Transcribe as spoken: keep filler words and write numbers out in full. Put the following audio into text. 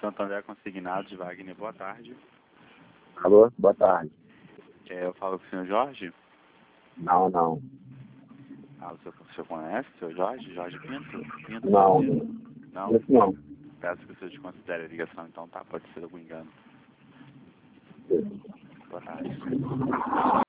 Santo André Consignados, Wagner, boa tarde. Alô, boa tarde. É, eu falo com o senhor Jorge? Não, não. Ah, o senhor, o senhor conhece o senhor Jorge? Jorge Pinto? Pinto Não, Não? isso não. Peço que o senhor desconsidere a ligação, então, tá? Pode ser algum engano. Boa tarde.